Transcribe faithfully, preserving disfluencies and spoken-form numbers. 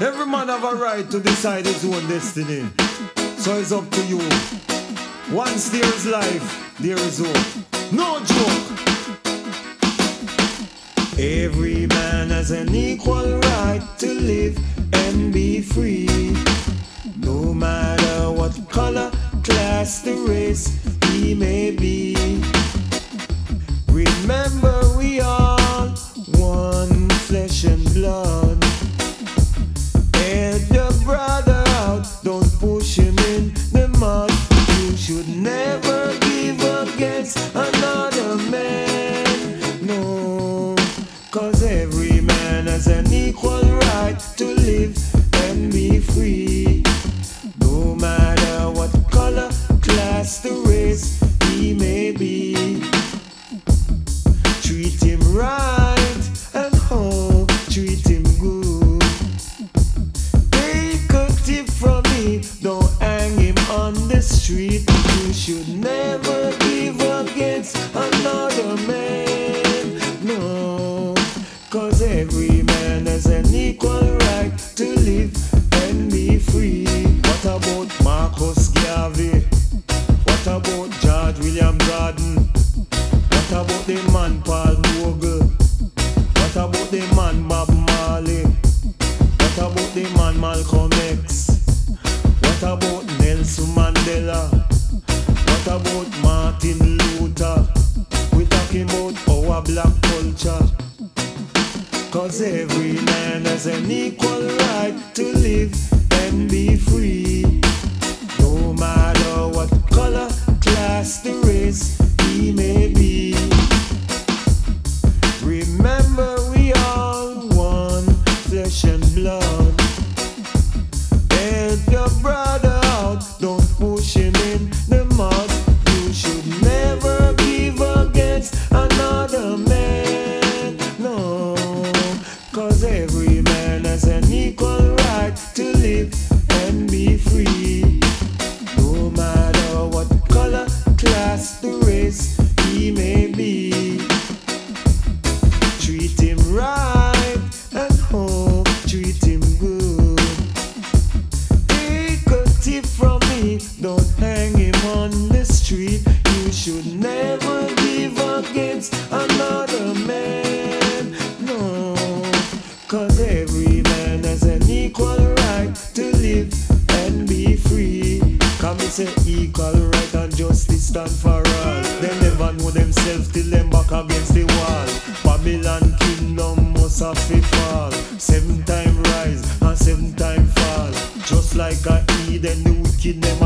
Every man have a right to decide his own destiny. So it's up to you. Once there is life, there is hope. No joke. Every man has an equal right to live and be free. No matter what color, class, the race he may be. Remember we are one flesh and blood. Help your brother out, don't push him in the mud. You should never give against another man, no. Cause every man has an equal right to live and be free. No matter what color, class, the race he may be. Treat him right and oh, treat him good. Take a tip from me, don't hang him on the street. You should never give against another man, no. Cause every man has an equal right to live and be free. What about Marcus Garvey? What about George William Gordon? What about the man Paul Bogle? What about the man Bob Marley? What about the man Malcolm X? What about Nelson Mandela? What about Martin Luther? We talking about our black culture. Cause every man has an equal right to live and be free. No matter what color, class, the race he may be. Remember we are one flesh and blood. Help your brother out, don't push him in the mud. You should never give against another man, no. Cause every man has an equal right to live and be free. No matter what color, class, the race he may be. Treat him right and oh, treat him good. Take a tip from me, don't hang him on the street. You should never give against another man, no. Cause every man has an equal right to live and be free. Come me say equal right and justice stand for all. They never know themselves till them back against the wall. Babylon kingdom must have to fall. Seven time rise and seven time fall. Just like a Eden, the wicked them